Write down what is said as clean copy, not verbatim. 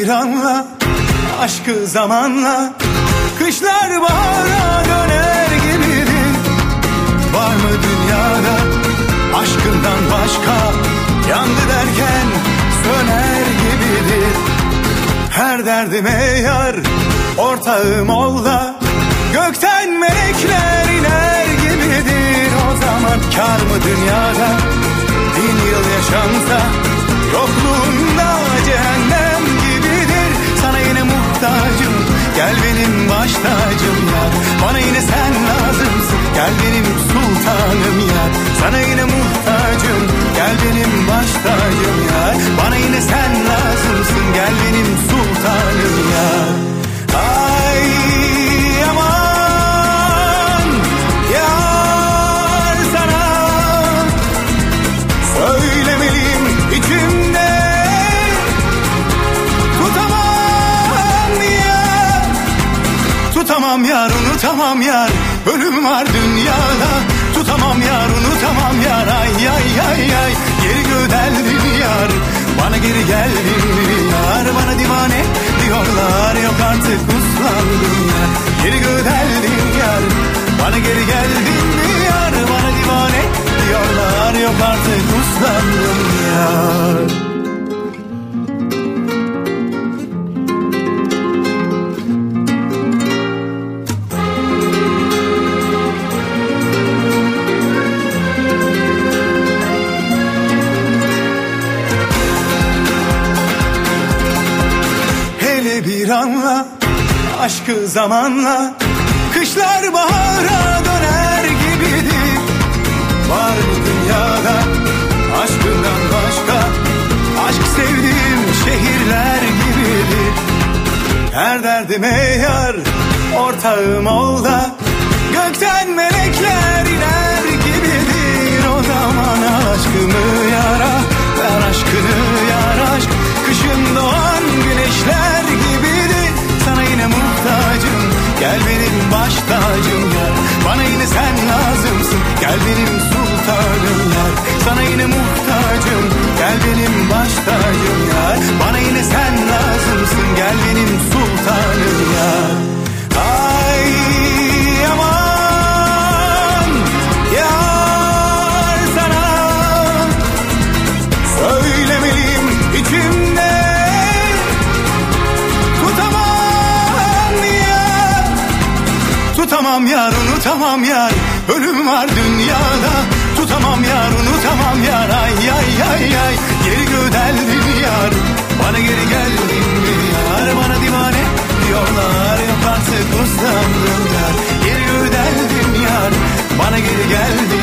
bir anla aşkı zamanla, kışlar bahara döner gibidir. Var mı dünyada aşkından başka, yandı derken söner gibidir. Her derdime yar, ortağım ol da gökten melekler iner gibidir. O zaman kar mı dünyada 1000 yıl yaşansa, yokluğunda cehennem gibidir. Sana yine muhtacım, gel benim baş tacım yar. Bana yine sen lazımsın, gel benim sultanım yar. Sana yine muhtacım, gel benim baş tacım yar. Bana yine sen lazımsın, gel benim sultanım yar. Ay aman yar, sana söylemeliyim içimde, tutamam yar, unutamam yar, ölüm var dünyada. Tutamam yar, unutamam yar, ay ay ay ay. Geri göndeldin yar, bana geri geldin yar. Bana divane diyorlar, yok artık uslandım yar. Geri göndeldin yar, bana geri geldin yar. Bana divane diyorlar, yok artık uslandım yar. Bir anla aşkı zamanla, kışlar bahara döner gibidir. Var mı dünyada aşkından başka, aşk sevdiğim şehirler gibidir. Her derdime yar, ortağım ol da gökten melekler iner gibidir. O zaman aşkımı yara, ver aşkını yar. Aşk kışın doğan güneşler gibidir. Sana yine muhtacım, gel benim baş tacım yar. Bana yine sen lazımsın, gel benim sultanım yar. Sana yine muhtacım, gel benim baş tacım yar. Bana yine sen lazımsın, gel benim sultanım yar. Ay aman yar, sana söylemeliyim içimde, tutamam yar, unutamam yar, ölüm var dünyada. Tutamam yar, unutamam yar, ay ay ay ay. Geri göndeldin yar, bana geri geldin yar. Bana divane diyorlar, yok artık uslandım yar. Geri göndeldin yar, bana geri geldin